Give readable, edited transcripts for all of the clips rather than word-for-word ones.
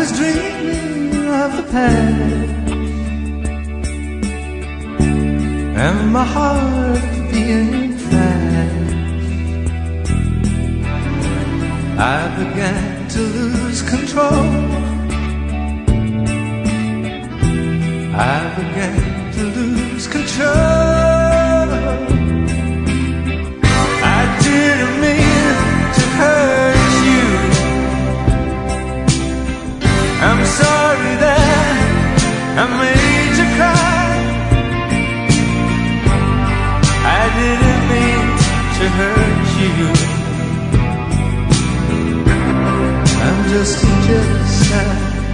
was dreaming of the past, and my heart beating fast. I began to lose control. I began to lose control. I didn't mean to hurt you. I'm sorry that I made you cry. I didn't mean to hurt you. I'm just a jealous guy.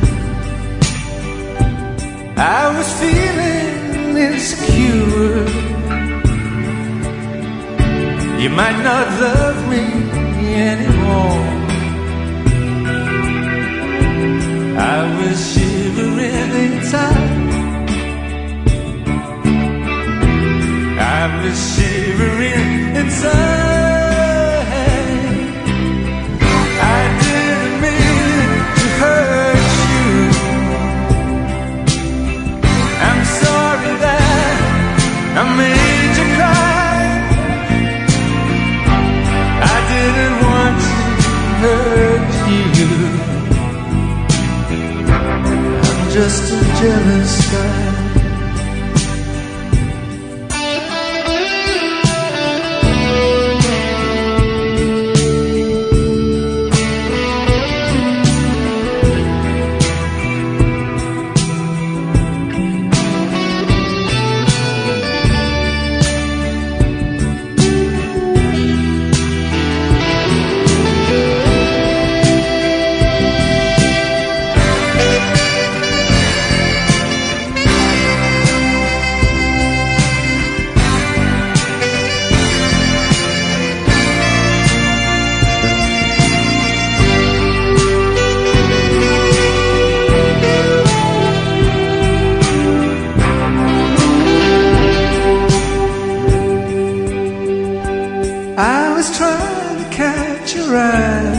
I was feeling insecure. You might not love me anymore. I was shivering inside. I was shivering inside. I didn't mean to hurt you. I'm sorry that I made you cry. I didn't want to hurt you. I'm just a jealous guy. I was trying to catch your eye.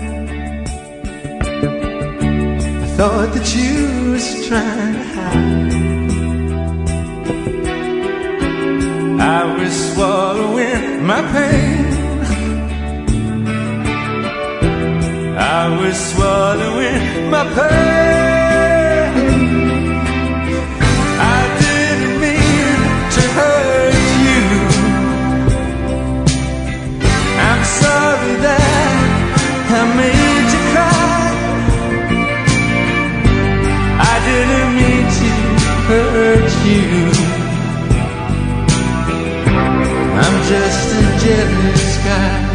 I thought that you was trying to hide. I was swallowing my pain. I was swallowing my pain. I didn't mean to hurt you. I'm sorry that I made you cry. I didn't mean to hurt you. I'm just a jealous guy.